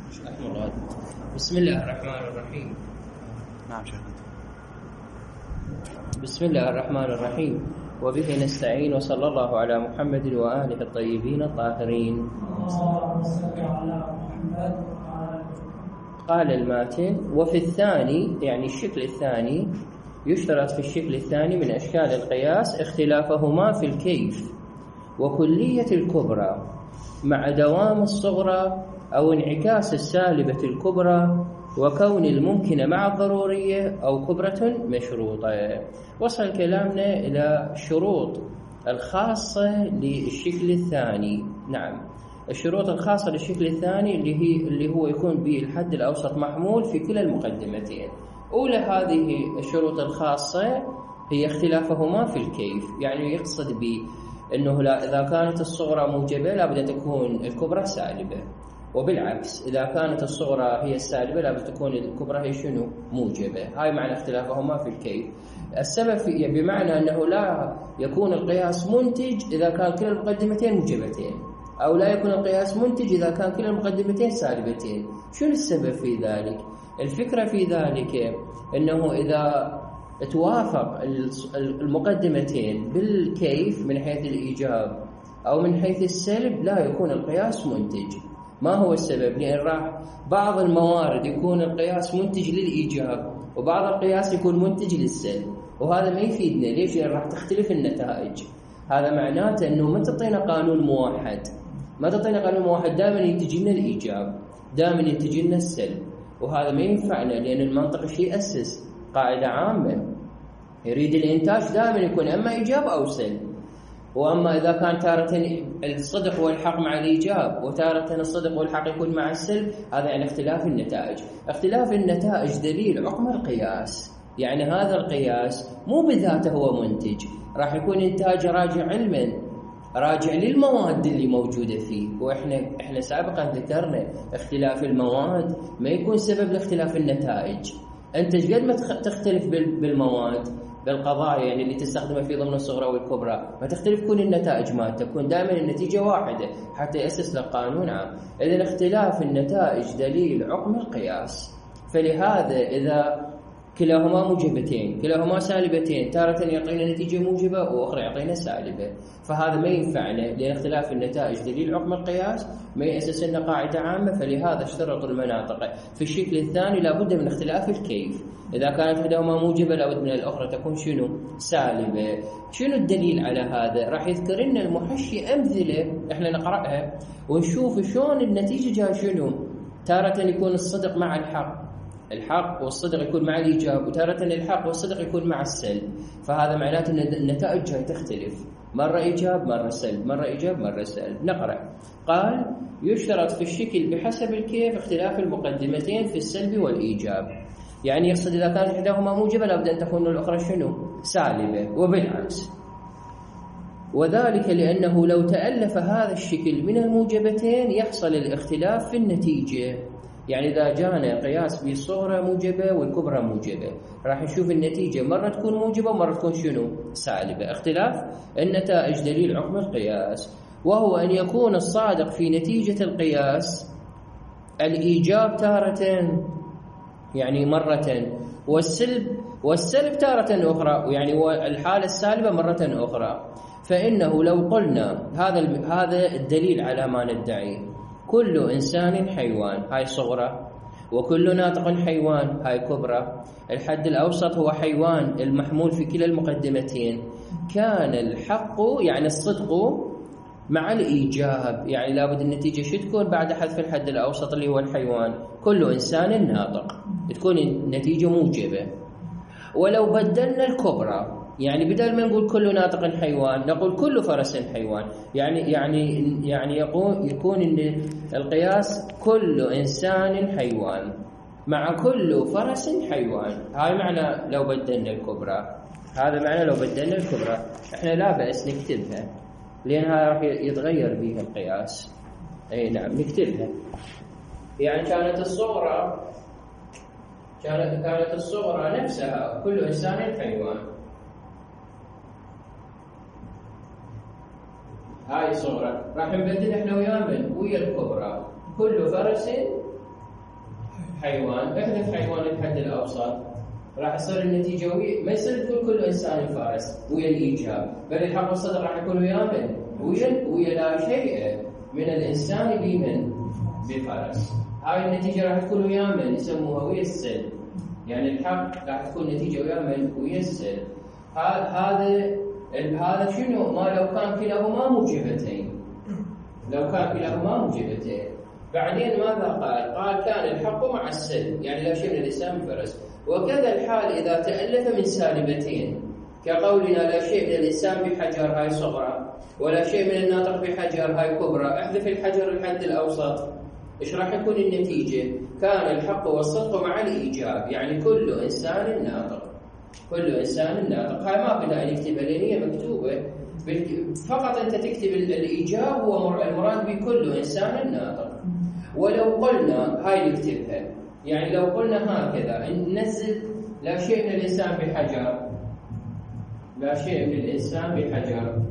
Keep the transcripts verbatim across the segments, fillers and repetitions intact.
بسم الله الرحمن الرحيم. نعم شيخ. بسم الله الرحمن الرحيم، وبه نستعين، وصلى الله على محمد وآله الطيبين الطاهرين. قال الماتن: وفي الثاني، يعني الشكل الثاني، يشترط في الشكل الثاني من أشكال القياس اختلافهما في الكيف وكلية الكبرى مع دوام الصغرى أو انعكاس السالبة الكبرى وكون الممكن مع الضرورية أو كبرة مشروطة. وصل كلامنا إلى الشروط الخاصة للشكل الثاني. نعم، الشروط الخاصة للشكل الثاني اللي هي اللي هو يكون به الحد الأوسط محمول في كلا المقدمتين. أولى هذه الشروط الخاصة هي اختلافهما في الكيف، يعني يقصد به أنه لا إذا كانت الصغرى موجبة لابد أن تكون الكبرى سالبة، وبالعكس إذا كانت الصغرى هي السالبة لابد تكون الكبرى هي شنو؟ موجبة. هاي معنى اختلافهما في الكيف. السبب في بمعنى أنه لا يكون القياس منتج إذا كان كلا المقدمتين موجبتين، أو لا يكون القياس منتج إذا كان كلا المقدمتين سالبتين. شنو السبب في ذلك؟ الفكرة في ذلك أنه إذا توافق المقدمتين بالكيف من حيث الإيجاب أو من حيث السلب لا يكون القياس منتج. ما هو السبب؟ لأن راح بعض الموارد يكون القياس منتج للإيجاب وبعض القياس يكون منتج للسلب، وهذا ما يفيدنا. ليش؟ لأن راح تختلف النتائج. هذا معناته أنه ما تعطينا قانون موحد، ما تعطينا قانون موحد دائما ينتج لنا الإيجاب، دائما ينتج لنا السلب، وهذا ما ينفعنا. لأن المنطق شيء يأسس قاعدة عامة، يريد الإنتاج دائما يكون أما إيجاب أو سلب. وأما إذا كان تارة الصدق والحق مع الإيجاب وتارة الصدق والحق يكون مع السلب، هذا يعني اختلاف النتائج. اختلاف النتائج دليل حكم القياس، يعني هذا القياس مو بذاته هو منتج، راح يكون إنتاج راجع علما، راجع للمواد اللي موجودة فيه. وإحنا إحنا سابقا ذكرنا اختلاف المواد ما يكون سبب لاختلاف النتائج. أنت قد ما تختلف بالمواد بالقضايا يعني اللي تستخدمها في ضمن الصغرى والكبرى ما تختلف كل النتائج، ما تكون دائما النتيجة واحدة حتى يأسس لك قانون عام. إذن اختلاف النتائج دليل حكم القياس. فلهذا إذا كلاهما موجبتين كلاهما سالبتين، تارة يعطينا نتيجة موجبة وأخرى يعطينا سالبة، فهذا ما ينفعنا، لأن اختلاف النتائج دليل حكم القياس ما يأسس لنا قاعدة عامة. فلهذا اشترط المناطق في الشكل الثاني لابد من اختلاف الكيف. إذا كانت إحداهما موجبة لابد من الأخرى تكون شنو؟ سالبة. شنو الدليل على هذا؟ راح يذكر لنا المحشي أمثلة إحنا نقرأها ونشوف شلون النتيجة جاء شنو. تارة يكون الصدق مع الحق، الحق والصدق يكون مع الإيجاب، وتارة الحق والصدق يكون مع السلب. فهذا معناته أن النتائج جاي تختلف، مرة إيجاب مرة سلب، مرة إيجاب مرة سلب. نقرأ. قال: يشترط في الشكل بحسب الكيف اختلاف المقدمتين في السلب والإيجاب. يعني يقصد إذا كانت إحداهما موجبة لابد أن تكون الأخرى شنو؟ سالبة، وبالعكس. وذلك لأنه لو تألف هذا الشكل من الموجبتين يحصل الاختلاف في النتيجة. يعني إذا جانا قياس بالصغرى موجبة والكبرى موجبة راح نشوف النتيجة مرة تكون موجبة ومرة تكون شنو؟ سالبة. اختلاف النتائج دليل حكم القياس، وهو أن يكون الصادق في نتيجة القياس الإيجاب تارة يعني مرة، والسلب والسلب تارة أخرى، يعني الحالة السالبة مرة أخرى. فإنه لو قلنا هذا هذا الدليل على ما ندعي، كل إنسان حيوان، هاي صغرى، وكل ناطق حيوان، هاي كبرى، الحد الأوسط هو حيوان المحمول في كلا المقدمتين، كان الحق يعني الصدق مع الإيجاب. يعني لابد النتيجة شو تكون بعد حذف الحد الأوسط اللي هو الحيوان؟ كل إنسان ناطق، تكون النتيجة موجبة. ولو بدلنا الكبرى، يعني بدل ما نقول كل ناطق حيوان نقول كل فرس حيوان، يعني يعني يعني يقول يكون ان القياس كل انسان حيوان مع كل فرس حيوان. هاي معنى لو بدلنا الكبرى، هذا معنى لو بدلنا الكبرى. احنا لا بأس نكتبها لانها راح يتغير بها القياس. اي نعم نكتبها. يعني كانت الصغرى كانت كانت الصغرى نفسها كل انسان حيوان، هاي صغرى راح نبدل احنا ويا من ويا الكبرى كل فرس حيوان، احذف حيوان الحد الأوسط، راح يصير النتيجة وي... ما يصير تقول كل إنسان فارس ويا الإيجاب، بل الحق والصدق راح يكون ويا من؟ ويا ويا لا شيء من الإنسان بمن؟ بفارس. هاي النتيجة راح تكون ويا من؟ يسموها ويا السلب، يعني الحق راح تكون نتيجة ويا من؟ ويا السلب. هذا هذا شنو؟ ما لو كان كلاهما موجبتين، لو كان كلاهما موجبتين. بعدين ماذا قال؟ قال كان الحق مع السلب، يعني لا شيء من الإنسان بفرس. وكذا الحال إذا تألف من سالبتين، كقولنا لا شيء من الإنسان بحجر هاي صغرى، ولا شيء من الناطق بحجر هاي كبرى، احذف الحجر الحد الأوسط، إيش راح يكون النتيجة؟ كان الحق والصدق مع الإيجاب، يعني كل إنسان ناطق، كل إنسان ناطق. هاي ما بدنا نكتبها لأن هي مكتوبة، فقط أنت تكتب الإيجاب هو المراد بكل إنسان ناطق. ولو قلنا هاي نكتبها، يعني لو قلنا هكذا ننزل لا شيء من الإنسان بحجر، لا شيء من الإنسان بحجر،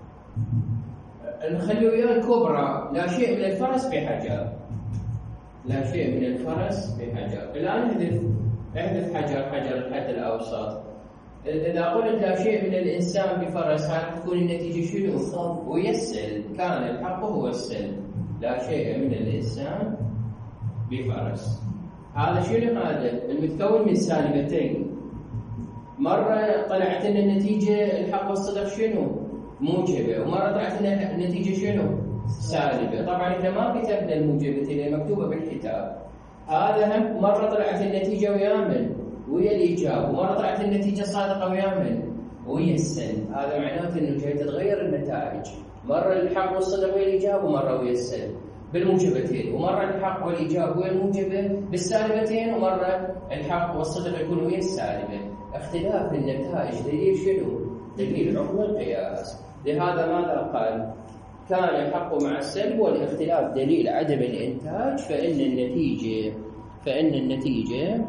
نخلي وياه الكبرى لا شيء من الفرس بحجر، لا شيء من الفرس بحجر. الآن احذف احذف حجر حجر الحد الأوسط. إذا قلت لا شيء من الإنسان بفرس هل تكون النتيجة شنو؟ ويسل، كان الحق هو السل، لا شيء من الإنسان بفرس. هذا شنو؟ هذا المتكون من سالبتين. مرة طلعت لنا النتيجة الحق والصدق شنو؟ موجبة، ومرة طلعت لنا النتيجة شنو؟ سالبة. طبعا احنا ما كتبنا الموجبتين اللي مكتوبة بالكتاب. هذا هم مرة طلعت النتيجة ويا من؟ ويا الإيجاب، ومرة طلعت النتيجة صادقة ويا من؟ ويا السلب. هذا معناته انه جاي تتغير النتائج، مرة الحق والصدق ويا الإيجاب، ومرة ويا السلب بالموجبتين، ومرة الحق والإيجاب ويا الموجبة بالسالبتين، ومرة الحق والصدق يكون ويا السالبة. اختلاف النتائج دليل شنو؟ دليل عقم القياس. لهذا ماذا قال؟ كان الحق مع السلب والاختلاف دليل عدم الإنتاج، فإن النتيجة فإن النتيجة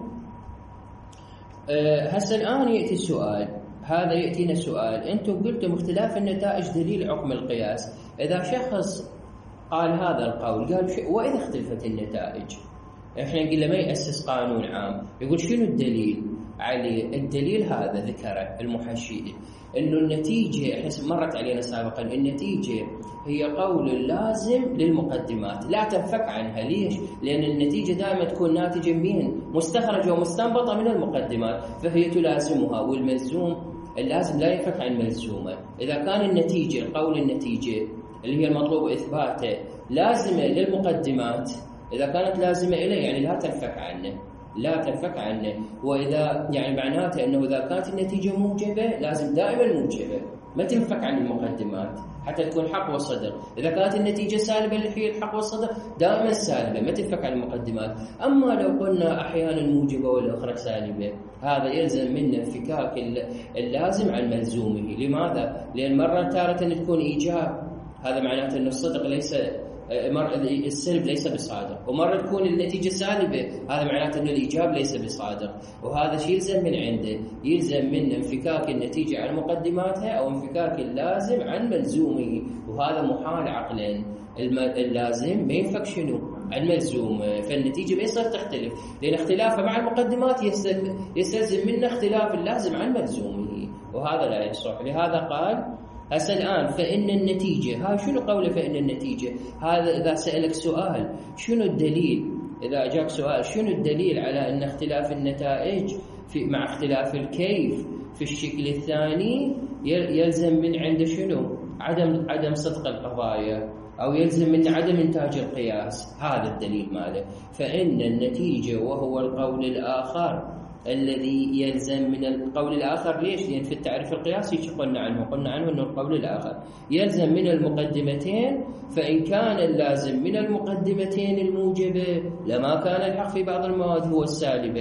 أه هسه الآن يأتي السؤال، هذا يأتينا سؤال. أنتم قلتم اختلاف النتائج دليل عقم القياس. إذا شخص قال هذا القول، قال وإذا اختلفت النتائج، إحنا قلنا ما يأسس قانون عام، يقول شنو الدليل عليه؟ الدليل هذا ذكره المحشي، إنه النتيجة إحنا مرت علينا سابقا، النتيجة هي قول لازم للمقدمات لا تنفك عنها. ليش؟ لأن النتيجة دائما تكون ناتجة من مستخرجة ومستنبطة من المقدمات، فهي تلازمها، والملزوم اللازم لا ينفك عن ملزومه. إذا كان النتيجة قول النتيجة اللي هي المطلوب إثباته لازمة للمقدمات، إذا كانت لازمة إليه يعني لا تنفك عنه، لا تنفك عنه. وإذا يعني معناته أنه إذا كانت النتيجة موجبة لازم دائما موجبة، ما تنفك عن المقدمات حتى تكون حق وصدق. إذا كانت النتيجة سالبة اللي هي الحق والصدق دائما سالبة، ما تنفك عن المقدمات. أما لو قلنا أحيانا موجبة والأخرى سالبة، هذا يلزم منا انفكاك اللازم عن ملزومه. لماذا؟ لأن مرة تارة تكون إيجاب، هذا معناته أن الصدق ليس السلب ليس بصادق، ومرة تكون النتيجة سالبة، هذا معناته أن الإيجاب ليس بصادق. وهذا شيء يلزم من عنده، يلزم من انفكاك النتيجة عن مقدماتها أو انفكاك اللازم عن ملزومه، وهذا محال عقلا. اللازم ما ينفك شنو؟ عن ملزوم، فالنتيجة ما يصير تختلف، لأن اختلافها مع المقدمات يستلزم منا اختلاف اللازم عن ملزومه، وهذا لا يصح. لهذا قال هسه الآن فإن النتيجة، هاي شنو قوله فإن النتيجة؟ هذا إذا سألك سؤال شنو الدليل، إذا أجاك سؤال شنو الدليل على أن اختلاف النتائج في مع اختلاف الكيف في الشكل الثاني يلزم من عنده شنو؟ عدم عدم صدق القضايا، أو يلزم من عدم إنتاج القياس. هذا الدليل ماله. فإن النتيجة وهو القول الآخر الذي يلزم من القول الآخر. ليش؟ لأن في التعريف القياسي قلنا عنه قلنا عنه أنه القول الآخر يلزم من المقدمتين، فإن كان اللازم من المقدمتين الموجبة لما كان الحق في بعض المواد هو السالبة،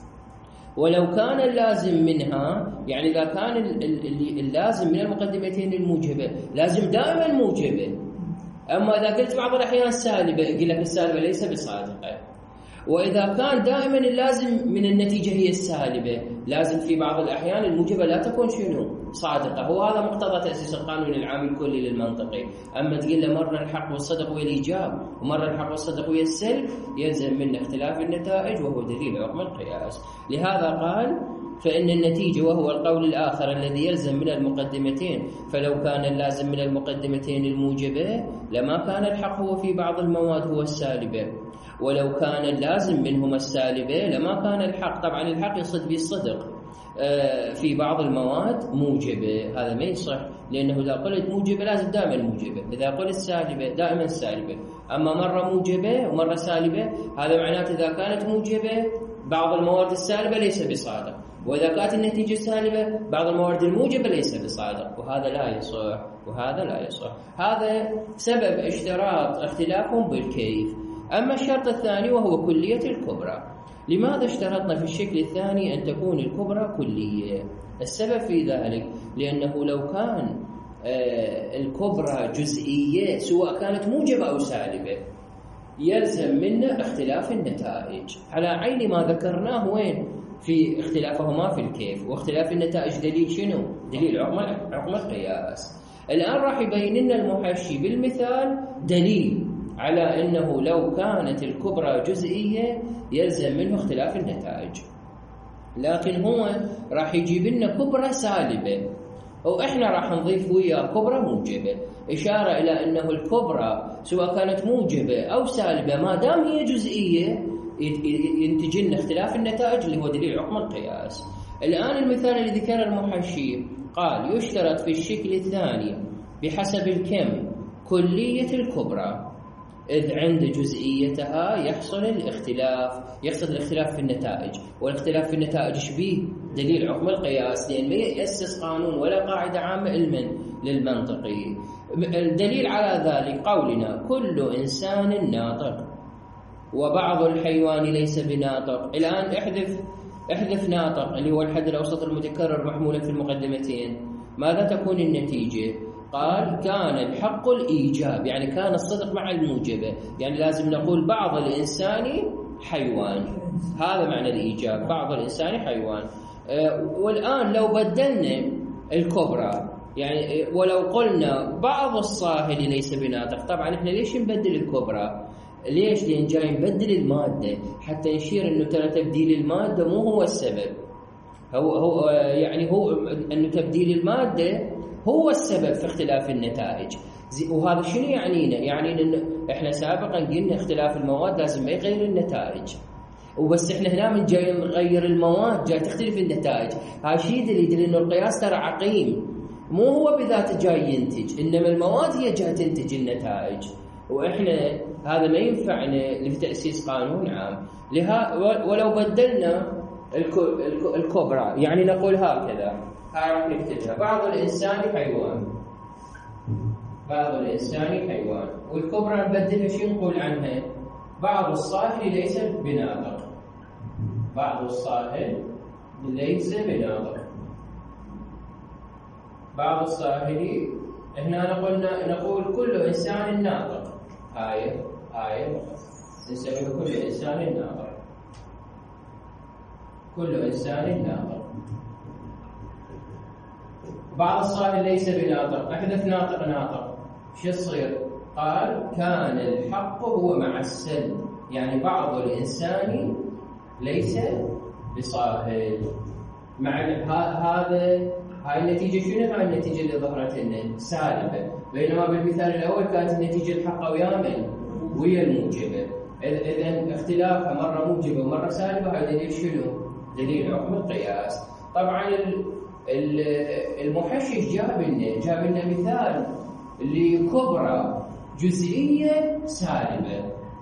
ولو كان اللازم منها، يعني إذا كان اللازم من المقدمتين الموجبة لازم دائما موجبة، أما إذا قلت بعض الأحيان سالبة، يقول لك السالبة ليس بصادقة. وإذا كان دائما اللازم من النتيجة هي السالبة، لازم في بعض الأحيان الموجبة لا تكون شنو؟ صادقة. هو هذا مقتضى تأسيس القانون العام الكلي للمنطقي. أما تقول له مرة الحق والصدق والإيجاب ومرة الحق والصدق والسلب، يلزم منه اختلاف النتائج، وهو دليل حكم القياس. لهذا قال فإن النتيجة، وهو القول الآخر الذي يلزم من المقدمتين، فلو كان اللازم من المقدمتين الموجبة لما كان الحق هو في بعض المواد هو السالبة، ولو كان اللازم منهما السالبة لما كان الحق، طبعا الحق يصد بالصدق في بعض المواد موجبة. هذا ما يصح، لأنه إذا قلت موجبة لازم دائما موجبة، إذا قلت سالبة دائما سالبة. أما مرة موجبة ومرة سالبة، هذا معناته إذا كانت موجبة بعض المواد السالبة ليس بصادق، وإذا كانت النتيجة سالبة بعض الموارد الموجبة ليس بصادق، وهذا لا يصح وهذا لا يصح. هذا سبب اشتراط اختلافهم بالكيف. أما الشرط الثاني وهو كلية الكبرى. لماذا اشترطنا في الشكل الثاني أن تكون الكبرى كلية؟ السبب في ذلك لأنه لو كان الكبرى جزئية سواء كانت موجبة أو سالبة يلزم منا اختلاف النتائج، على عين ما ذكرناه وين؟ في اختلافهما في الكيف. واختلاف النتائج دليل شنو؟ دليل عقم القياس. الآن راح يبين لنا المحشي بالمثال دليل على أنه لو كانت الكبرى جزئية يلزم منه اختلاف النتائج، لكن هو راح يجيب لنا كبرى سالبة، وإحنا راح نضيف وياه كبرى موجبة، إشارة إلى أنه الكبرى سواء كانت موجبة أو سالبة ما دام هي جزئية ينتج لنا اختلاف النتائج اللي هو دليل حكم القياس. الآن المثال اللي ذكره المحشي قال يشترط في الشكل الثاني بحسب الكم كلية الكبرى، إذ عند جزئيتها يحصل الاختلاف، يحصل الاختلاف في النتائج، والاختلاف في النتائج شبيه دليل حكم القياس، لأن ما يأسس قانون ولا قاعدة عامة علما للمنطقي. الدليل على ذلك قولنا كل إنسان ناطق وبعض الحيوان ليس بناطق. الآن احذف احذف ناطق اللي هو الحد الأوسط المتكرر محمولا في المقدمتين، ماذا تكون النتيجة؟ قال كان الحق الإيجاب، يعني كان الصدق مع الموجبة، يعني لازم نقول بعض الإنسان حيوان، هذا معنى الإيجاب، بعض الإنسان حيوان. أه والآن لو بدلنا الكبرى، يعني ولو قلنا بعض الصاهل ليس بناطق، طبعا احنا ليش نبدل الكبرى؟ ليش؟ لأن جاي نبدل المادة حتى نشير انه ترى تبديل المادة مو هو السبب، هو هو يعني هو انه تبديل المادة هو السبب في اختلاف النتائج. وهذا شنو يعنينا؟ يعني ان احنا سابقا قلنا اختلاف المواد لازم ما يغير النتائج، وبس احنا هنا من جاي نغير المواد جاي تختلف النتائج. هذا شيء يدل انه القياس ترى عقيم، مو هو بذاته جاي ينتج، انما المواد هي جاي تنتج النتائج، واحنا هذا ما ينفعنا لتأسيس قانون عام. لها ولو بدلنا الكبرى يعني نقول هكذا، هاي راح نكتبها بعض الإنسان حيوان، بعض الإنسان حيوان، والكبرى نبدلها شو نقول عنها؟ بعض الصاهل ليس بناطق، بعض الصاهل ليس بناطق، بعض الصاهل هنا نقولنا نقول كل إنسان ناطق، هاي هاي نسميه كل إنسان ناطق، كل إنسان ناطق. بعض الصاهل ليس بناطق، أحدث ناطق ناطق، شو يصير؟ قال كان الحق هو مع السلب، يعني بعض الإنسان ليس بصاهل. مع هذا هاي النتيجة شنو؟ هاي النتيجة اللي ظهرت لنا سالبة، بينما بالمثال الأول كانت النتيجة الحق ويا من؟ ويا الموجبة. إذن اختلافها مرة موجبة ومرة سالبة، هذا دليل شنو؟ دليل حكم القياس. طبعا المحشش جاب لنا جاب لنا مثال لكبرى جزئية سالبة.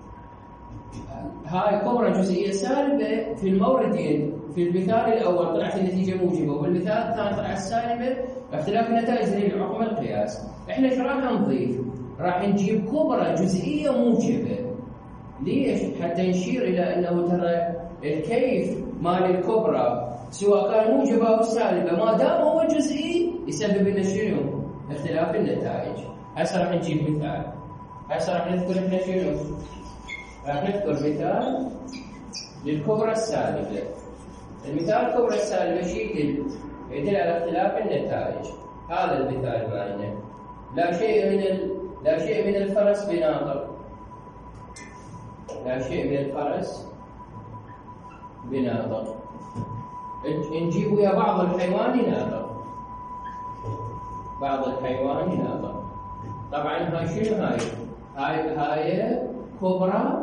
هاي كبرى جزئية سالبة في الموردين، في المثال الأول طلعت النتيجة موجبة، وبالمثال الثاني طلعت سالبة، اختلاف النتائج دليل حكم القياس. احنا ايش راح نضيف؟ راح نجيب كبرى جزئية موجبة. ليش؟ حتى نشير إلى أنه ترى الكيف مال الكبرى سواء كان موجبة أو سالبة ما دام هو جزئي يسبب لنا شنو؟ اختلاف النتائج. هسه راح نجيب مثال، هسه راح نذكر احنا شنو؟ راح نذكر مثال للكبرى السالبة. المثال الكبرى السالبة شيء يدل يدل على اختلاف النتائج. هذا المثال معنا لا شيء من ال... لا شيء من الفرس بناطق، لا شيء من الفرس بناطق. نجيب ويا بعض الحيوان يناطق، بعض الحيوان يناطق. طبعا هاي شنو هاي؟ هاي هاي كبرى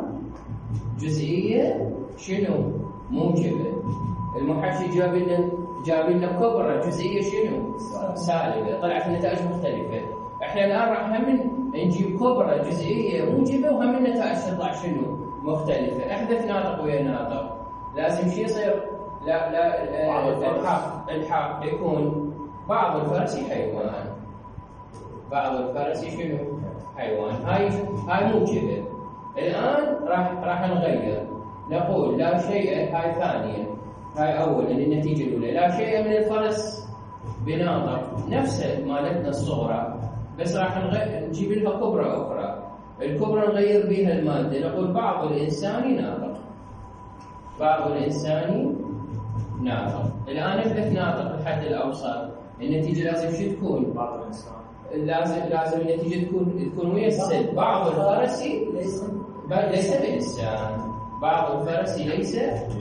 جزئية شنو؟ موجبة. المحشي جاب لنا جاب لنا كبرى جزئية شنو؟ سالبة. طلعت النتائج مختلفة. احنا الآن راح هم نجيب كبرى جزئية موجبة وهم النتائج تطلع شنو؟ مختلفة. احدث ناطق ويا ناطق، لازم شيء يصير لا لا الحاق الحاق يكون بعض الفرس حيوان، بعض الفرس شنو؟ حيوان. هاي هاي موجبة. الآن راح راح نغير، نقول لا شيء. هاي ثانية، هاي أولا النتيجة الأولى لا شيء من الفرس بناطق، نفس مالتنا الصغرى بس راح نغير نجيب لها كبرى أخرى. الكبرى نغير بها المادة، نقول بعض الإنسان ناطق، بعض الإنسان ناطق. الآن نحدث ناطق الحد الأوسط. النتيجة لازم شو تكون؟ بعض الإنسان. لازم لازم النتيجة تكون تكون ويا السلب. بعض الفرسي ليس ليس بإنسان، بعض الفرسي ليس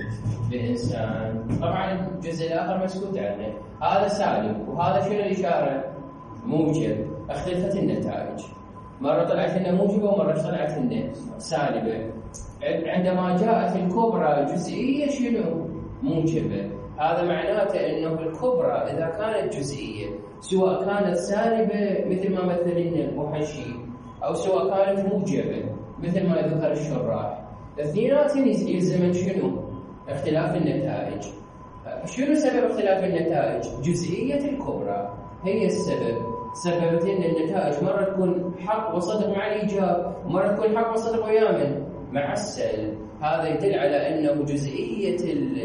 بإنسان. طبعا الجزء الآخر مسكوت عنه. هذا سالب وهذا شنو الإشارة؟ موجب. اختلفت النتائج، مرة طلعت لنا موجبة ومرة طلعت لنا سالبة. عندما جاءت الكبرى جزئية شنو؟ موجبة. هذا معناته انه الكبرى اذا كانت جزئية سواء كانت سالبة مثل ما مثل لنا المحشي او سواء كانت موجبة مثل ما ذكر الشراح، اثنيناتهم يلزمن شنو؟ اختلاف النتائج. شنو سبب اختلاف النتائج؟ جزئية الكبرى هي السبب. سببت ان النتائج مرة تكون حق وصدق مع الايجاب ومرة تكون حق وصدق ويا من؟ مع السلب. هذا يدل على انه جزئية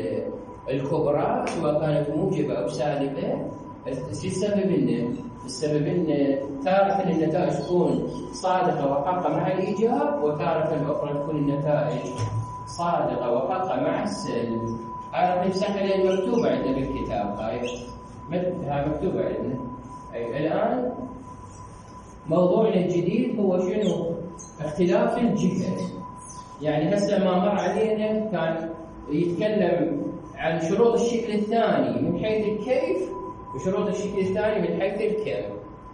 الكبرى سواء كانت موجبة او سالبة شو السبب؟ انه السبب انه تارة النتائج تكون صادقة وحقة مع الايجاب، وتارة الاخرى تكون النتائج صادقة وحقة مع السلب. هذا نمسحها لان مكتوبة عندنا بالكتاب. هاي هاي مكتوبة عندنا. أي الآن موضوعنا الجديد هو شنو؟ اختلاف الجهة. يعني هسه ما مر علينا كان يتكلم عن شروط الشكل الثاني من حيث الكيف وشروط الشكل الثاني من حيث الكم.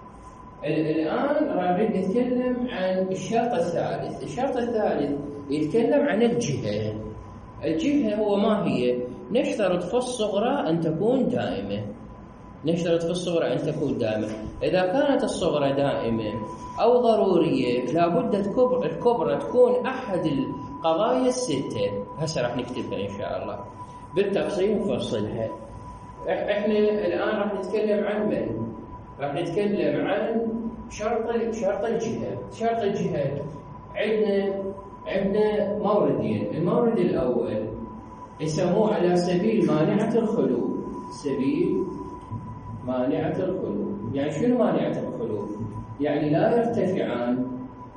الآن راح نتكلم عن الشرط الثالث. الشرط الثالث يتكلم عن الجهة. الجهة هو ما هي؟ نشترط في الصغرى أن تكون دائمة. نشترط في الصغرى أن تكون دائمة. إذا كانت الصغرى دائمة أو ضرورية لابد الكبرى تكون أحد القضايا الستة. هسه راح نكتبها إن شاء الله بالتفصيل ونفصلها. إحنا الآن راح نتكلم عن من؟ راح نتكلم عن شرط شرط الجهة. شرط الجهة عندنا عندنا موردين. المورد الأول يسموه على سبيل مانعة الخلو. سبيل مانعة الخلو. يعني شنو مانعة الخلو؟ يعني لا يرتفعان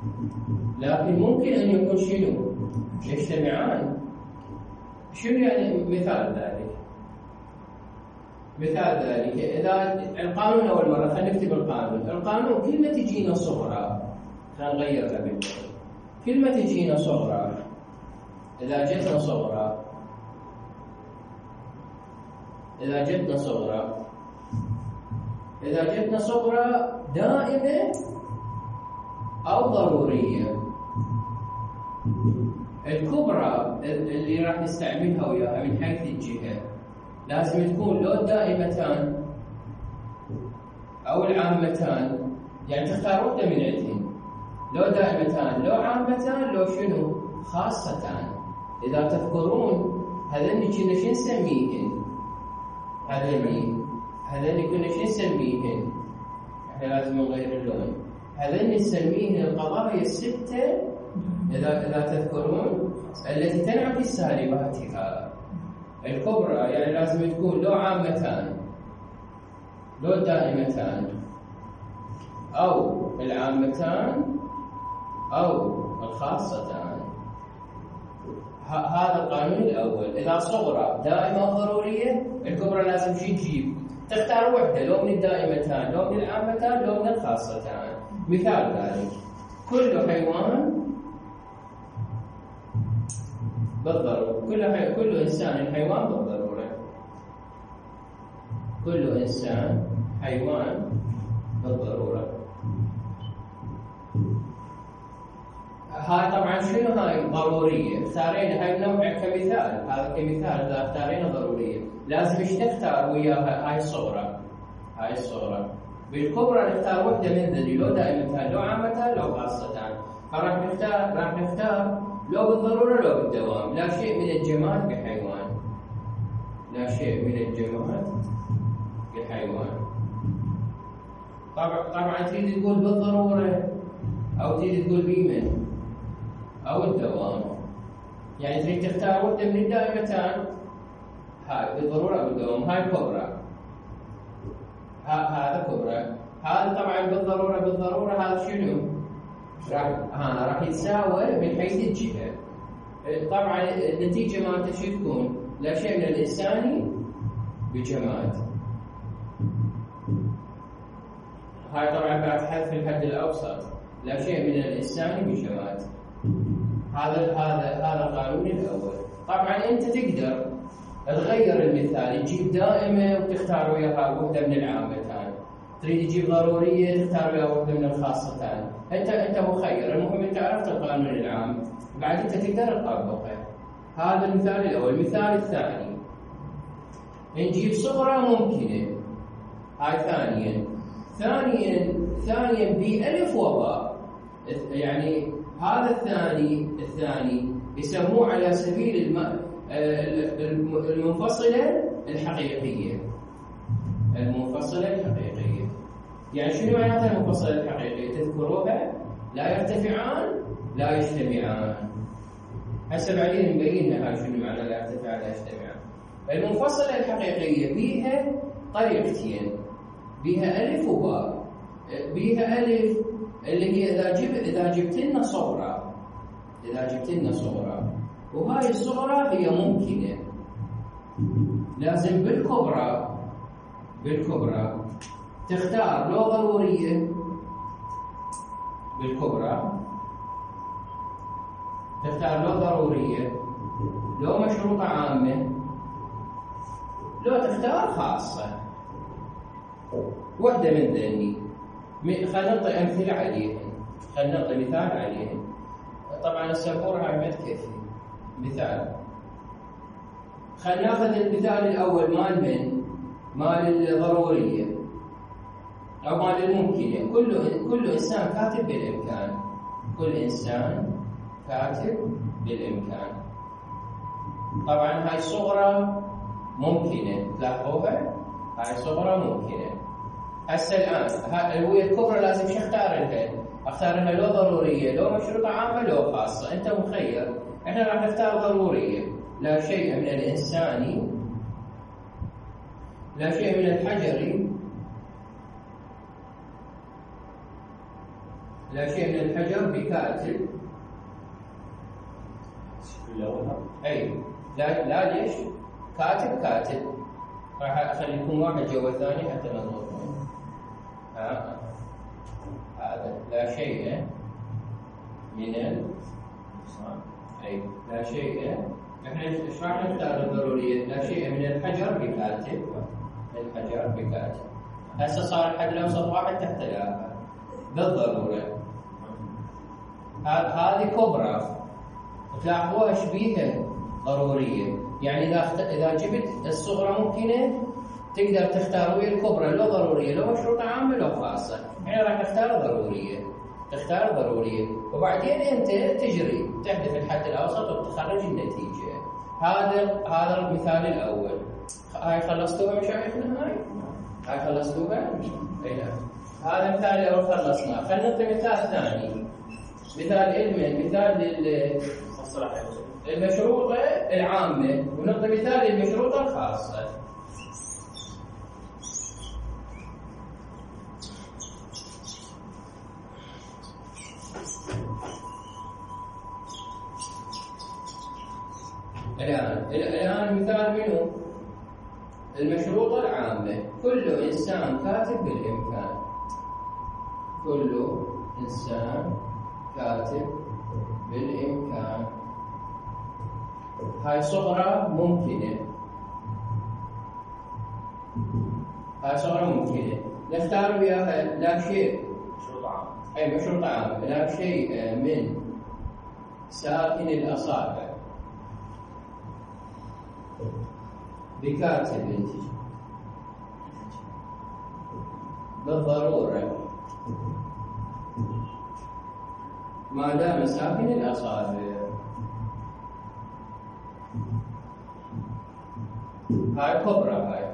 لكن ممكن أن يكون شنو؟ يجتمعان. شنو يعني مثال ذلك؟ مثال ذلك إذا القانون أول مرة خلينا نكتب القانون. القانون كلمة تجينا صغرى، خلينا نغيرها بالكلمة. كلمة تجينا صغرى، إذا جتنا صغرى إذا جتنا صغرى إذا جتنا صغرى دائمة أو ضرورية. الكبرى اللي راح نستعملها وياها من حيث الجهة لازم تكون لو دائمتان أو العامتان، يعني تختار واحدة من عندهم. لو دائمتان لو عامتان لو شنو؟ خاصتان. إذا تذكرون هذين كنا شو نسميهن؟ هذين هذين كنا شو نسميهن؟ احنا لازم نغير اللون. هذين نسميهن القضايا الستة إذا إذا تذكرون التي تنعكس سالباتها. الكبرى يعني لازم تكون لو عامتان لو دائمتان أو العامتان أو الخاصتان. هذا القانون الأول. إذا صغرى دائمة ضرورية الكبرى لازم شي تجيب تختار وحدة، لو من الدائمتان لو من العامتان لو من الخاصتان. مثال ذلك كل حيوان بالضرورة، كل حي... كل إنسان حيوان بالضرورة، كل إنسان حيوان بالضرورة. هاي طبعا شنو هاي ضرورية؟ اختارينا هاي النوع كمثال، هذا كمثال إذا اختارينا ضرورية لازم ايش نختار وياها؟ هاي الصغرى، هاي الصغرى. بالكبرى نختار وحدة من ذي، لو دائمتان لو عامتان لو خاصتان. فراح نختار راح نختار لو بالضرورة لو بالدوام. لا شيء من الجماد بحيوان، لا شيء من الجماد بحيوان. طبعا طبعا تريد تقول بالضرورة أو تريد تقول بمن أو الدوام، يعني تريد تختار وحدة من الدائمتان، هاي بالضرورة أو بالدوام. هاي كبرى، هذا كبرى. هذا طبعا بالضرورة بالضرورة هذا شنو؟ راح ها راح يتساوي من حيث الجهة. طبعا النتيجة مالته شو تكون؟ لا شيء من الإنساني بجماد. هاي طبعا بعد حذف الحد الأوسط، لا شيء من الإنساني بجماد. هذا هذا هذا القانون الأول. طبعا أنت تقدر تغير المثال، تجيب دائمة وتختار وياها وحدة من العامتان، تريد تجيب ضرورية تختار وياها وحدة من الخاصتان. أنت أنت مخير، المهم أنت عرفت القانون العام بعد أنت تقدر تطبقه. هذا المثال الأول. المثال الثاني نجيب صغرى ممكنة، هاي ثانيا. ثانيا ثانيا بألف وباء، يعني هذا الثاني الثاني يسموه على سبيل الم... المنفصلة الحقيقية. المنفصلة الحقيقية يعني شنو معناتها المنفصلة الحقيقية؟ تذكروها؟ لا يرتفعان لا يجتمعان. هسه بعدين نبينها هاي شنو معنى لا يرتفعان لا يجتمعان. المنفصلة الحقيقية بيها طريقتين، بيها ألف وباء. بيها ألف اللي هي إذا جبت إذا جبت لنا صغرى، إذا جبت لنا صغرى، وهاي الصغرى هي ممكنة، لازم بالكبرى بالكبرى تختار لو ضرورية، بالكبرى تختار لو ضرورية لو مشروطة عامة لو تختار خاصة. وحدة من ذني. خلينا نعطي أمثلة عليهن، خلينا نعطي مثال عليهن. طبعا السبورة هاي ما تكفي مثال. خلينا ناخذ المثال الأول مال من؟ مال الضرورية أو مال الممكنة. كل كل إنسان كاتب بالإمكان، كل إنسان كاتب بالإمكان. طبعا هاي صغرى ممكنة، تلاحظوها؟ هاي صغرى ممكنة. هسه الآن هاي الكبرى لازم شو اختار لها؟ اختار لها لو ضرورية لو مشروطة عامة لو خاصة. أنت مخير. إحنا راح نختار ضرورية. لا شيء من الإنسان، لا شيء من الحجر، لا شيء من الحجر بكاتب. أي لا لا ليش؟ كاتب كاتب. راح أخليكم واحد جوا ثاني حتى نضبطهم. ها هذا لا شيء من ال أي لا شيء. احنا ايش راح نختار الضرورية؟ لا شيء من الحجر بكاتب، الحجر بكاتب. هسه صار الحد الأوسط واحد تحت الآخر بالضرورة. هذه كبرى تلاحظوها ايش بيها؟ ضرورية. يعني إذا إذا جبت الصغرى ممكنة تقدر تختار ويا الكبرى لو ضرورية لو مشروطة عامة لو خاصة. احنا راح نختار ضرورية، تختار ضرورية وبعدين أنت تجري تحذف الحد الأوسط وتخرج النتيجة. هذا هذا المثال الأول. هاي خلصتوها مشايخنا؟ هاي هاي خلصتوها؟ أي نعم. هذا المثال الأول خلصناه. خلينا نعطي مثال ثاني. مثال علمي، مثال للمشروطة العامة ونعطي مثال للمشروطة الخاصة. الإعلان. الآن مثال منه المشروطة العامة، كل إنسان كاتب بالإمكان، كل إنسان كاتب بالإمكان. هاي صغرى ممكنة، هاي صغرى ممكنة، نختار وياها لا شيء مشروط عام، أي مشروط عام، لا شيء من ساكن الأصابع بكاتب بالضرورة ما دام ساكن الأصابع. هاي كبرى، هاي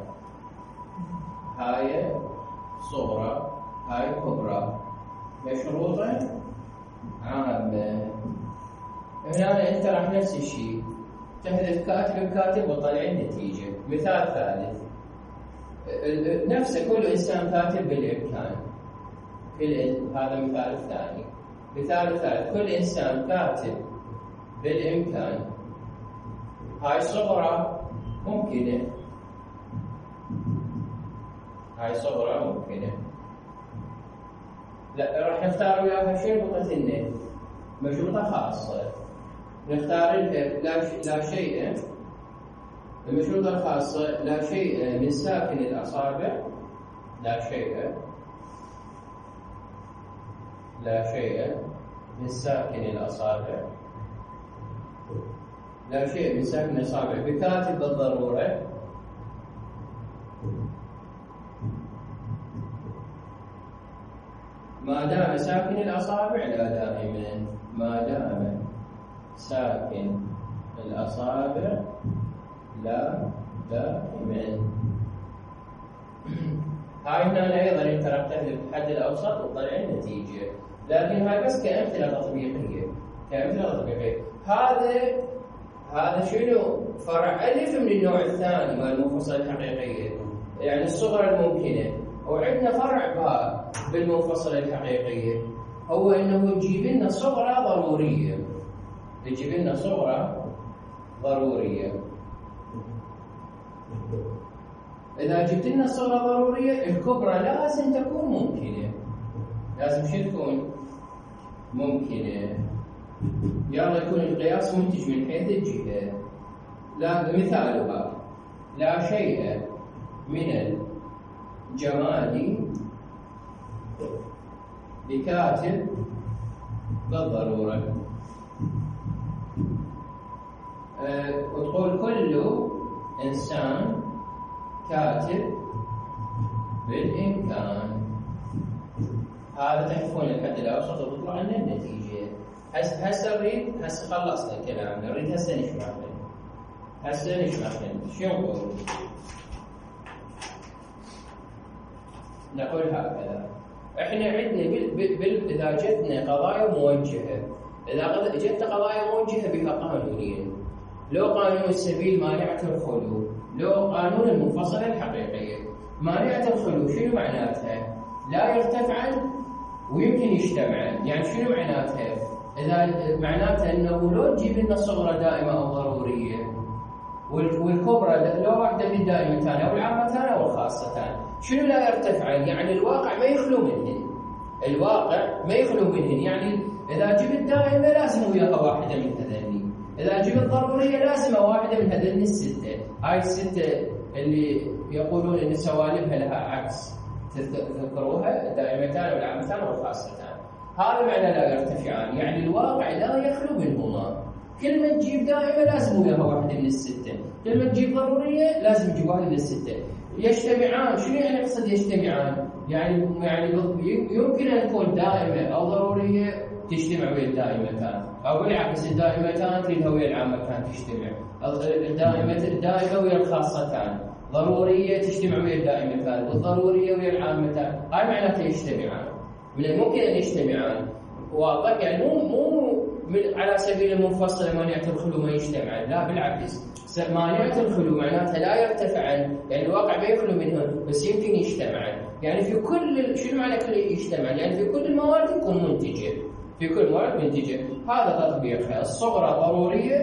هاي صغرى، هاي كبرى، مشروطة عامة. هنا أنت راح نفس الشيء تحذف كاتب بكاتب وطلع النتيجة. مثال ثالث نفسه، كل إنسان كاتب بالإمكان. هذا مثال ثاني. مثال ثالث كل إنسان كاتب بالإمكان. هاي صغرى ممكنة، هاي صغرى ممكنة. لا راح نختار وياها شيء بقتلنا مشروطة خاصة. نختار لا لا شيء، المشروطة الخاصة لا شيء من ساكن الأصابع، لا شيء لا شيء من ساكن الأصابع، لا شيء من ساكن الأصابع بكاتب بالضرورة. ما دام ساكن الأصابع لا دائما، ما دام ساكن الأصابع لا دائما. هاي هنا أيضا أنت راح تحذف الحد الأوسط وتطلع النتيجة، لكن هاي بس كأمثلة تطبيقية، كأمثلة تطبيقية. هذا هذا شنو؟ فرع ألف من النوع الثاني من المنفصل الحقيقية، يعني الصغرى الممكنة. وعندنا فرع باء بالمنفصل الحقيقية، هو إنه يجيب لنا صغرى ضرورية، يجيب لنا صغرى ضرورية. إذا جبت لنا صغرى ضرورية الكبرى لازم تكون ممكنة، لازم شو تكون؟ ممكنة. يلا يكون القياس منتج من حيث الجهة. لا مثالها لا شيء من الجمال بكاتب بالضرورة. أه وتقول كل إنسان كاتب بالإمكان. هذا تحذفون الحد الأوسط وتطلع لنا النتيجة. هسه هسه نريد، هسه خلصنا الكلام، نريد هسه نشرح له، هسه نشرح له شو نقول؟ نقول هكذا، احنا عندنا بال... بال... بال... اذا جتنا قضايا موجهه، اذا جتنا قضايا موجهه بها قانونين، لو قانون السبيل مانعة الخلو، لو قانون المنفصل الحقيقية. مانعة الخلو شنو معناتها؟ لا يرتفعن ويمكن يجتمعن. يعني شنو معناتها؟ إذا معناتها أنه لو تجيب لنا صغرى دائمة أو ضرورية والكبرى لو واحدة من الدائمتان أو العامتان أو الخاصتان، شنو لا يرتفعن؟ يعني الواقع ما يخلو منهن، الواقع ما يخلو منهن. يعني إذا جبت دائمة لازم وياها واحدة من هذني، إذا جبت ضرورية لازم واحدة من هذين الستة. هاي الستة اللي يقولون إن سوالفها لها عكس، تذكروها الدائمتان أو العامتان أو الخاصتان. هذا معنى لا يرتفعان، يعني الواقع لا يخلو منهما. كل ما تجيب دائمة لازم وياها واحدة من الستة، كل ما تجيب ضرورية لازم تجيب واحدة من الستة. يجتمعان، شنو يعني أقصد يجتمعان؟ يعني يعني يمكن أن تكون دائمة أو ضرورية تجتمع ويا الدائمتان، أو بالعكس الدائمتان تريدها ويا العامتان تجتمع، الدائمة الدائمة ويا الخاصتان، ضرورية تجتمع ويا الدائمتان، والضرورية ويا العامتان. هاي معناتها يجتمعان، من الممكن أن يجتمعان. واضح؟ يعني مو مو على سبيل المنفصل مانعة الخلو ما يجتمعان، لا بالعكس، مانعة الخلو معناتها لا يرتفعان، يعني الواقع ما يخلو منهم بس يمكن يجتمعان. يعني في كل، شنو معنى كل يجتمعان؟ يعني في كل الموارد يكون منتجة، في كل موارد منتجة. هذا تطبيقها. الصغرى ضرورية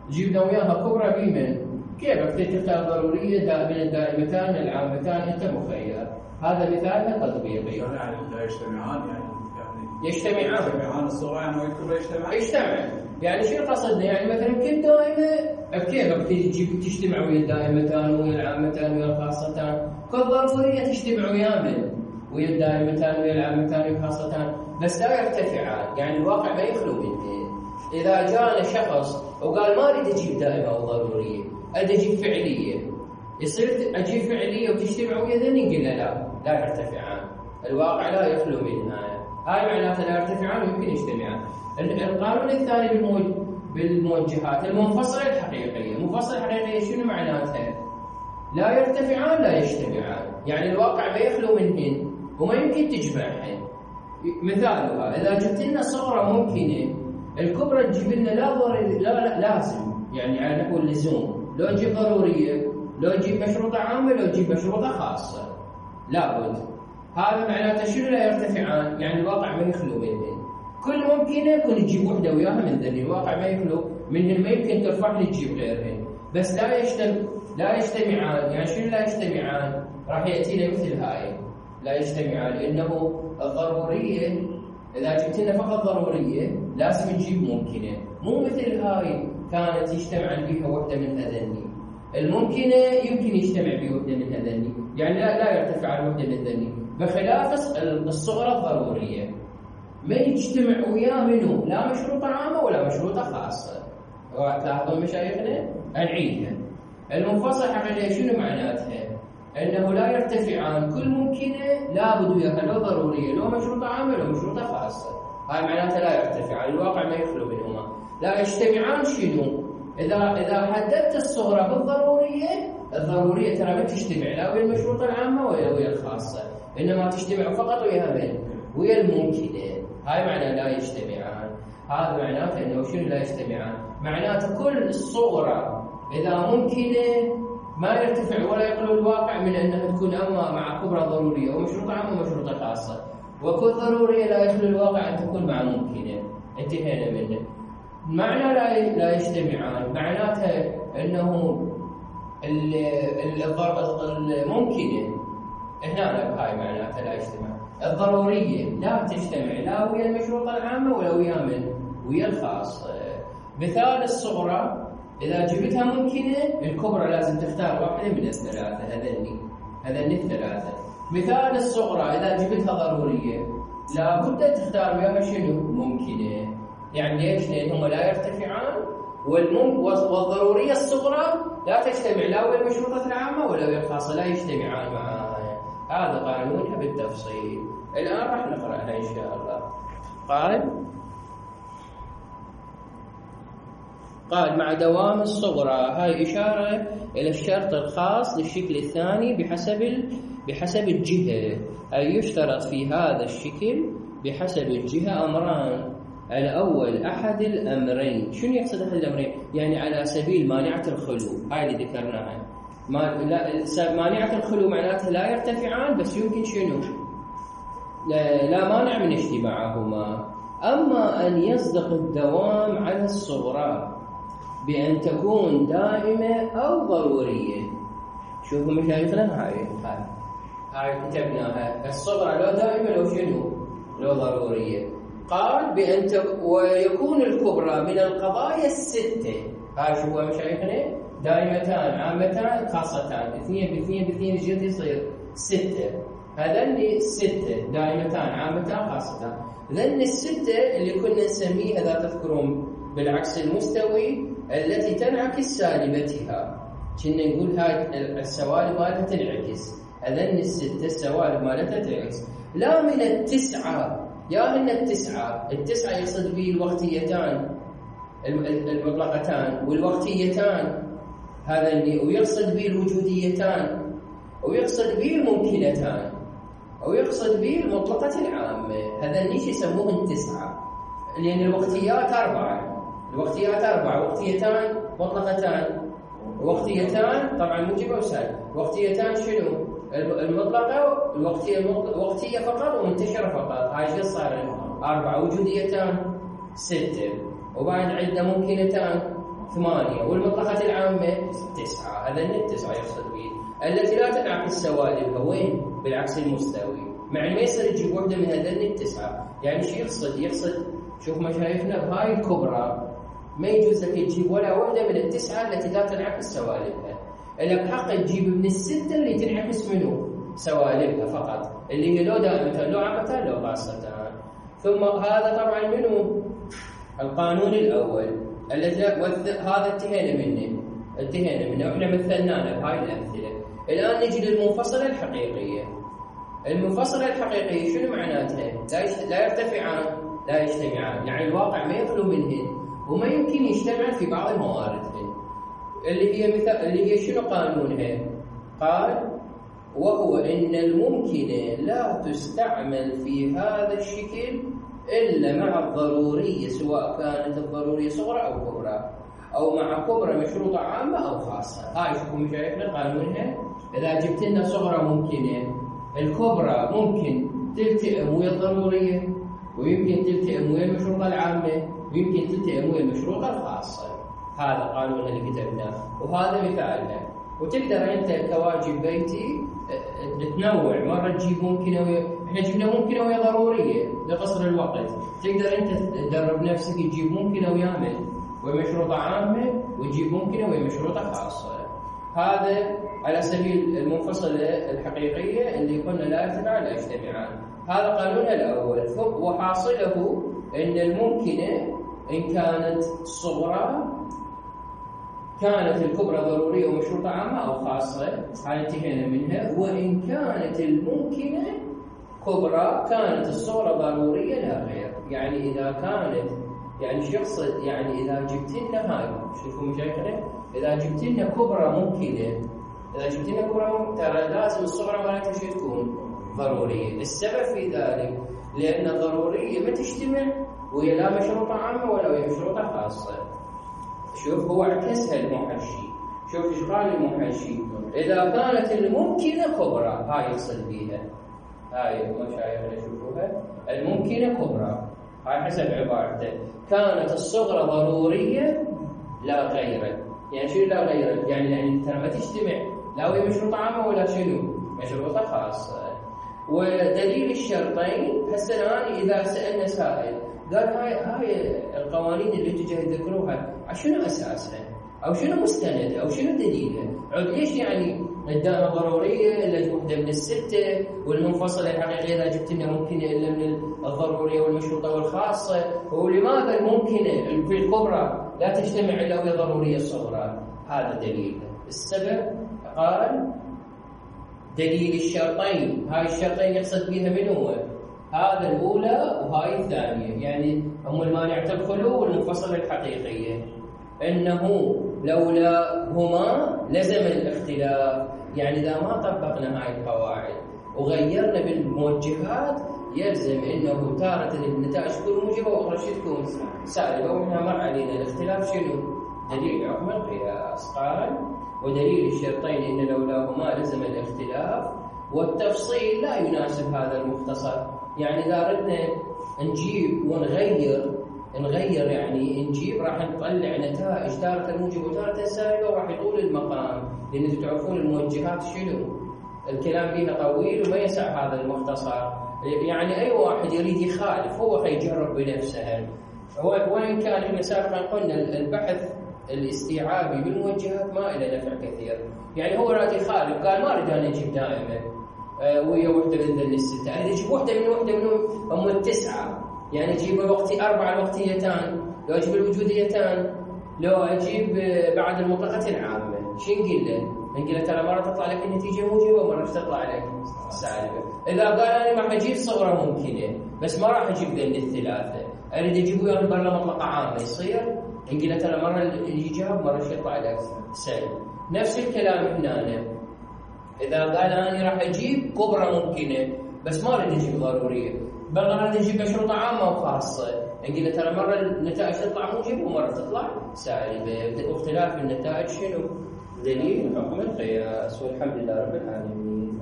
جبنا وياها كبرى بمن؟ كيف تختار ضرورية من الدائمتان العامتان؟ أنت مخير. هذا مثال تطبيقي. يعني لا يجتمعان يعني يجتمعان يجتمعان الصغرى يعني والكبرى يجتمعان. يجتمع يعني شو قصدنا؟ يعني مثلا كل دائمة كيف بتجي تجتمع ويا الدائمتان ويا العامتان ويا الخاصتان؟ كل ضرورية تجتمع ويا من؟ ويا الدائمتان ويا العامتان ويا الخاصتان، بس لا يرتفعان، يعني الواقع ما يخلو منه. إذا جانا شخص وقال ما أريد أجيب دائمة أو ضرورية، أريد أجيب فعلية، يصير أجيب فعلية وتجتمع ويا ذني؟ نقول لا لا يرتفعان، الواقع لا يخلو منها. هاي معناتها لا يرتفعان ويمكن يجتمعان. القانون الثاني بالموجهات المنفصلة الحقيقية. المنفصلة الحقيقية شنو معناتها؟ لا يرتفعان لا يجتمعان، يعني الواقع ما يخلو منهن وما يمكن تجمعهن. مثالها إذا جبت لنا صغرى ممكنة، الكبرى تجيب لنا لا ضروري لا, لا لازم، يعني على نحو اللزوم، لو تجيب ضرورية، لو تجيب مشروطة عامة، لو تجيب مشروطة خاصة، لابد. هذا معناته شنو لا يرتفعان؟ يعني الواقع ما يخلو منهن. كل ممكنة يكون تجيب وحدة وياها من ذني، الواقع ما يخلو منهن، ما يمكن ترفع لي تجيب غيرهن، بس لا يجتمع لا يجتمعان. يعني شنو لا يجتمعان؟ راح يأتينا مثل هاي لا يجتمعان، لأنه الضرورية إذا جبت لنا فقط ضرورية لازم نجيب ممكنة، مو مثل هاي كانت يجتمع بها وحدة من هذني. الممكنة يمكن يجتمع بها وحدة من هذني، يعني لا لا يرتفع الوحدة من هذني، بخلاف الصغرى الضرورية ما يجتمع وياه منه لا مشروطة عامة ولا مشروطة خاصة. تلاحظون مشايخنا؟ نعيدها. المنفصل حقيقة شنو معناتها؟ أنه لا يرتفعان، كل ممكنة لابد وياها لو ضرورية لو مشروطة عامة لو مشروطة خاصة. هاي معناتها لا يرتفعان، الواقع ما يخلو منهما. لا يجتمعان شنو؟ إذا إذا حددت الصغرى بالضرورية، الضرورية ترى ما تجتمع لا ويا المشروطة العامة ولا ويا الخاصة، إنما تجتمع فقط ويا من؟ ويا الممكنة. هاي معنى لا يجتمعان. هذا معناته انه شنو لا يجتمعان؟ معناته كل الصغرى اذا ممكنه ما يرتفع ولا يقل الواقع من انها تكون اما مع كبرى ضروريه ومشروطه عامه ومشروطه خاصه، وكل ضروريه لا يخلو الواقع ان تكون مع ممكنه. انتهينا منه. معنى لا لا يجتمعان معناته انه الممكنه هنا بهاي معناتها لا يجتمع. الضرورية لا تجتمع لا ويا المشروطة العامة ولا ويا من؟ ويا الخاص. مثال الصغرى إذا جبتها ممكنة، الكبرى لازم تختار واحدة من الثلاثة هذني هذني الثلاثة. مثال الصغرى إذا جبتها ضرورية لابد تختار وياها شنو؟ ممكنة. يعني ليش؟ لأنهما لا يرتفعان، والمم والضرورية الصغرى لا تجتمع لا ويا المشروطة العامة ولا ويا الخاصة، لا يجتمعان معها. هذا قانونها بالتفصيل. الآن راح نقرأها إن شاء الله. قال قال مع دوام الصغرى، هاي إشارة إلى الشرط الخاص للشكل الثاني بحسب ال... بحسب الجهة، أي يشترط في هذا الشكل بحسب الجهة أمران. الأول أحد الأمرين. شنو يقصد أحد الأمرين؟ يعني على سبيل مانعة الخلو، هاي اللي ذكرناها. ما لا مانعة الخلو معناتها لا يرتفعان، بس يمكن شنو؟ لا, لا مانع من اجتماعهما. أما أن يصدق الدوام على الصغرى بأن تكون دائمة أو ضرورية. شوفوا مشايخنا هاي هاي هاي كتبناها. الصغرى لو دائمة لو شنو؟ لو ضرورية. قال بأن ت... ويكون الكبرى من القضايا الستة. هاي شو هو مشايخنا؟ دائمتان عامتان خاصتان، اثنين باثنين باثنين جد يصير ستة. هذني ستة دائمتان عامتان خاصتان. ذن الستة اللي كنا نسميها إذا تذكرون بالعكس المستوي التي تنعكس سالبتها. كنا نقول هاي السوالب مالتها تنعكس. هذن الستة السوالب مالتها تنعكس. لا من التسعة، يا هن التسعة. التسعة يقصد به الوقتيتان المطلقتان والوقتيتان، هذا اللي ويقصد به الوجوديتان، ويقصد به الممكنتان، ويقصد به المطلقة العامة. هذا النيش يسموه التسعة، لأن الوقتيات أربعة. الوقتيات أربعة، وقتيتان مطلقتان، وقتيتان طبعا موجبة وسالب. وقتيتان شنو؟ المطلقة الوقتية الوقتية فقط ومنتشرة فقط. هاي شو صار؟ أربعة. وجوديتان ستة، وبعد عندنا ممكنتان ثمانية، والمطلقة العامة تسعة. هذا التسعة يقصد به التي لا تنعكس سوالبها وين؟ بالعكس المستوي. معنى ما يصير تجيب وحدة من هذين التسعة. يعني شو يقصد؟ يقصد شوف مشايخنا بهاي الكبرى ما يجوز لك تجيب ولا وحدة من التسعة التي لا تنعكس سوالبها، لك حق تجيب من الستة اللي تنعكس منه سوالبها فقط، اللي هي لو دائمة لو عامة لو خاصة. ثم هذا طبعا منه القانون الأول الذي هذا انتهينا منه انتهينا منه واحنا مثلناه بهاي الأمثلة. الآن نجي للمنفصلة الحقيقية. المنفصلة الحقيقية شنو معناتها؟ لا يرتفعان لا يجتمعان، يعني الواقع ما يخلو منهن وما يمكن يجتمعان في بعض مواردهن. اللي هي مثال اللي هي شنو قانونها؟ قال وهو إن الممكنة لا تستعمل في هذا الشكل إلا مع الضرورية، سواء كانت الضرورية صغرى أو كبرى، أو مع كبرى مشروطة عامة أو خاصة. هاي شوفوا مشايخنا قانونها. إذا جبت لنا صغرى ممكنة، الكبرى ممكن تلتئم ويا الضرورية، ويمكن تلتئم ويا المشروطة العامة، ويمكن تلتئم ويا المشروطة الخاصة. هذا قانون اللي كتبناه وهذا مثالنا. وتقدر أنت كواجب بيتي تنوع، مرة تجيب ممكنة ويا، احنا جبنا ممكنة ويا ضرورية لقصر الوقت. تقدر أنت تدرب نفسك تجيب ممكنة ويا من ويا مشروطة عامة، وتجيب ممكنة ويا مشروطة خاصة. هذا على سبيل المنفصلة الحقيقية اللي قلنا لا يرتفع لا يجتمعان. هذا قانونها الأول. وحاصله أن الممكنة إن كانت صغرى كانت الكبرى ضرورية ومشروطة عامة أو خاصة، هاي انتهينا منها. وإن كانت الممكنة كبرى كانت الصغرى ضرورية لا غير. يعني إذا كانت يعني شو يقصد؟ يعني إذا جبت لنا هاي شوفوا مشايخنا، إذا جبت لنا كبرى ممكنة، إذا جبت لنا كبرى ممكنة ترى لازم الصغرى مالتها شو تكون؟ ضرورية. السبب في ذلك لأن الضرورية ما تجتمع وهي لا مشروطة عامة ولا وهي مشروطة خاصة. شوف هو عكسها المحشي. شوف ايش قال المحشي؟ إذا كانت الممكنة كبرى، هاي يقصد بيها. هاي مشايخنا شوفوها، الممكنة كبرى، هاي حسب عبارته. كانت الصغرى ضرورية لا غير. يعني شنو لا غير؟ يعني يعني ترى ما تجتمع لا هي مشروطة عامة ولا شنو؟ مشروطة خاصة. ودليل الشرطين هسه الآن إذا سألنا سائل قال هاي هاي القوانين اللي انتم تذكروها شنو أساسها؟ أو شنو مستندها؟ أو شنو دليلها؟ ليش يعني الدائمة ضرورية إلا وحدة من الستة، والمنفصلة الحقيقية إذا جبت لنا ممكنة إلا من الضرورية والمشروطة والخاصة؟ ولماذا الممكنة في الكبرى لا تجتمع إلا وهي ضرورية الصغرى؟ هذا دليلها. السبب قال دليل الشرطين. هاي الشرطين يقصد بها من هو؟ هذا الأولى وهاي الثانية، يعني هم المانعة الخلو والمنفصلة الحقيقية. إنه لولا هما لزم الاختلاف. يعني إذا ما طبقنا هاي القواعد وغيرنا بالموجهات يلزم إنه تارة النتائج تكون موجبة وأخرى تكون سالبة. وإحنا مر علينا الاختلاف شنو؟ دليل حكم القياس. قال ودليل الشرطين إن لولاهما لزم الاختلاف، والتفصيل لا يناسب هذا المختصر. يعني إذا ردنا نجيب ونغير نغير يعني نجيب راح نطلع نتائج تارة موجبة وتارة سالبة وراح يطول المقام، لأن انتم تعرفون الموجهات شنو؟ الكلام فيها طويل وما يسع هذا المختصر. يعني أي واحد يريد يخالف هو يجرب بنفسه. وإن كان احنا سابقا قلنا البحث الاستيعابي بالموجهات ما إلى نفع كثير. يعني هو راد يخالف قال ما أريد أن أجيب دائما وهي وحدة من ذل الستة، أريد أجيب وحدة من وحدة منهم هم التسعة. يعني أجيب الوقتي أربع الوقتيتان، لو أجيب الوجوديتان، لو أجيب بعد المطلقة العامة. شو نقول له؟ نقول له ترى مرة تطلع لك النتيجة موجبة ومرة تطلع لك سالبة. إذا قال أنا ما حجيب صغرى ممكنة بس ما راح أجيب ذل الثلاثة، أريد أجيب وياهم برا مطلقة عامة، يصير؟ نقول له ترى مرة الإجابة مرة يطلع لك سالب. نفس الكلام هنا. إذا قال أنا راح أجيب كبرى ممكنة بس ما أريد أجيب ضرورية، بل أريد أجيب مشروطة عامة وخاصة، نقول له ترى مرة النتائج تطلع موجب ومرة تطلع سالبة. واختلاف النتائج شنو؟ دليل حكم القياس. والحمد لله رب العالمين.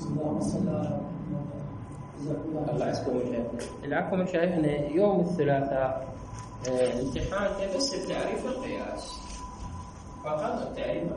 الله يعزكم مشايخنا. العفو مشايخنا، يوم الثلاثاء امتحان بس بتعريف القياس. فقط التعريف